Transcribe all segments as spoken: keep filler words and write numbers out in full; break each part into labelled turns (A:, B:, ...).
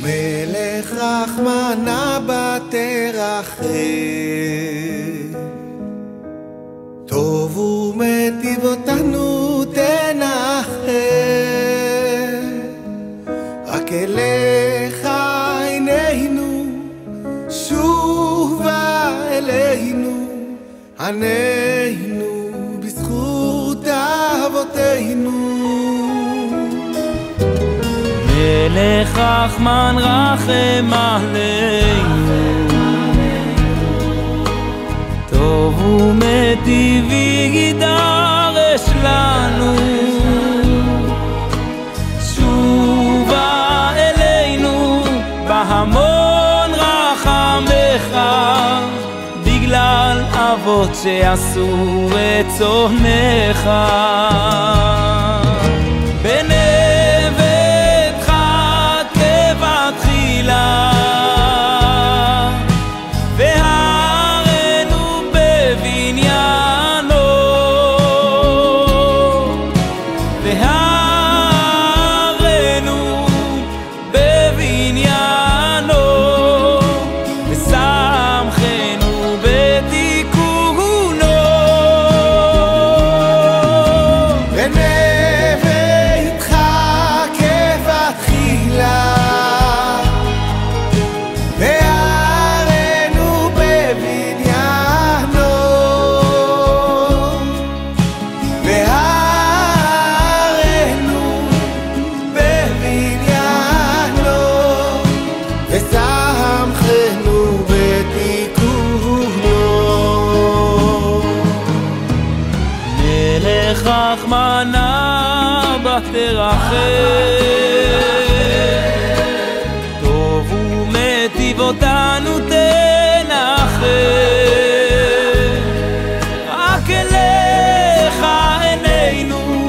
A: מלך רחמנה בתרחם, טוב ומטיב אותנו תנחם. רק אליך עינינו שובה אלינו, ענינו בזכות אבותינו.
B: מלך רחמן רחם עלינו, טוב ומטיב ידרש לנו. שובה אלינו בהמון רחמך, בגלל אבות שעשו רצונך. רחמנה בתרחם, טוב ומטיב אותנו תנחם. רק אליך עינינו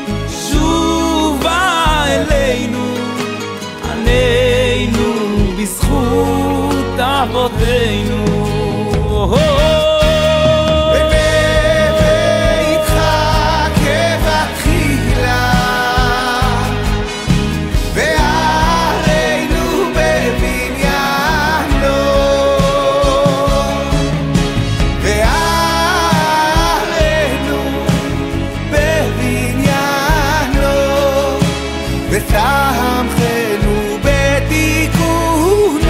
B: שובה אלינו, ענינו בזכות אבותינו.
A: ושמחנו בתיקונו.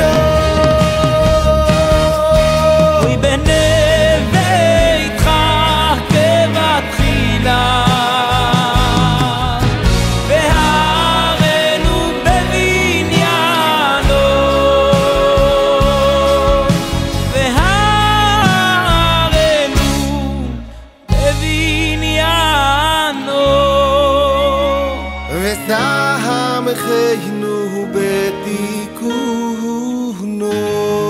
B: אוי בנביתך כבתחילה, והרנו בבניינו, והרנו בבניינו.
A: ושמחנו בתיקונו.